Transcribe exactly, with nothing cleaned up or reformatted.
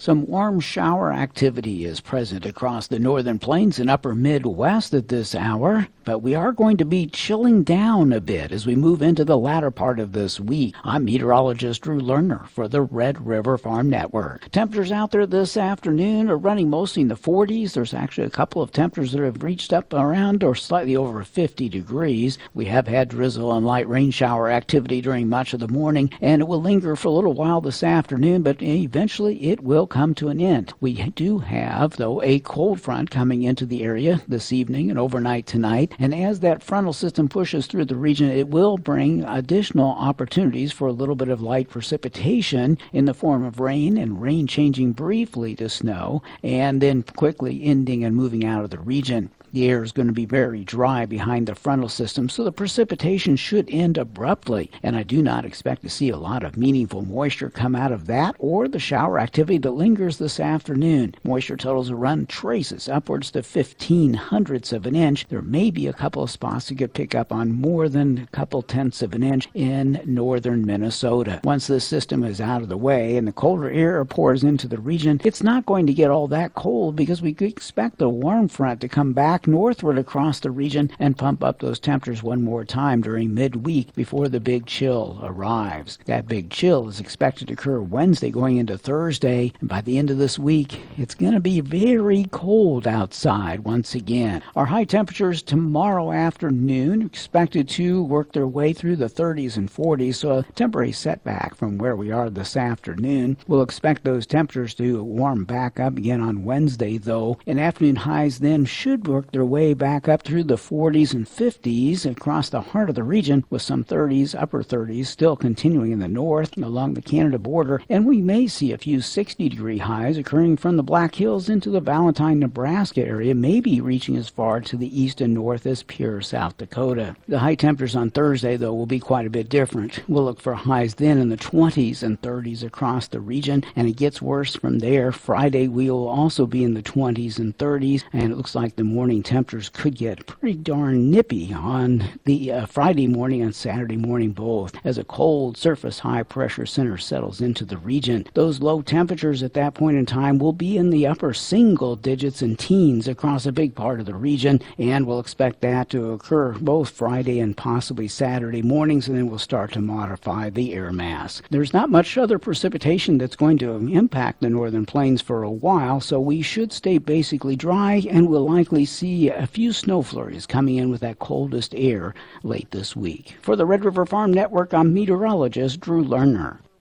Some warm shower activity is present across the northern plains and upper Midwest at this hour, but we are going to be chilling down a bit as we move into the latter part of this week. I'm meteorologist Drew Lerner for the Red River Farm Network. Temperatures out there this afternoon are running mostly in the forties. There's actually a couple of temperatures that have reached up around or slightly over fifty degrees. We have had drizzle and light rain shower activity during much of the morning, and it will linger for a little while this afternoon, but eventually it will come to an end. We do have, though, a cold front coming into the area this evening and overnight tonight, and as that frontal system pushes through the region, it will bring additional opportunities for a little bit of light precipitation in the form of rain, and rain changing briefly to snow, and then quickly ending and moving out of the region. The air is going to be very dry behind the frontal system, so the precipitation should end abruptly, and I do not expect to see a lot of meaningful moisture come out of that or the shower activity that lingers this afternoon. Moisture totals will run traces upwards to fifteen hundredths of an inch. There may be a couple of spots that could pick up on more than a couple tenths of an inch in northern Minnesota. Once this system is out of the way and the colder air pours into the region, it's not going to get all that cold because we expect the warm front to come back northward across the region and pump up those temperatures one more time during midweek before the big chill arrives. That big chill is expected to occur Wednesday going into Thursday, and by the end of this week, it's going to be very cold outside once again. Our high temperatures tomorrow afternoon are expected to work their way through the thirties and forties, so a temporary setback from where we are this afternoon. We'll expect those temperatures to warm back up again on Wednesday, though, and afternoon highs then should work their way back up through the forties and fifties across the heart of the region, with some thirties, upper thirties still continuing in the north along the Canada border, and we may see a few sixty degree highs occurring from the Black Hills into the Valentine, Nebraska area, maybe reaching as far to the east and north as Pierre, South Dakota. The high temperatures on Thursday, though, will be quite a bit different. We'll look for highs then in the twenties and thirties across the region, and it gets worse from there. Friday we will also be in the twenties and thirties, and it looks like the morning temperatures could get pretty darn nippy on the uh, Friday morning and Saturday morning both, as a cold surface high pressure center settles into the region. Those low temperatures at that point in time will be in the upper single digits and teens across a big part of the region, and we'll expect that to occur both Friday and possibly Saturday mornings, and then we'll start to modify the air mass. There's not much other precipitation that's going to impact the northern plains for a while, so we should stay basically dry, and we'll likely see a few snow flurries coming in with that coldest air late this week. For the Red River Farm Network, I'm meteorologist Drew Lerner.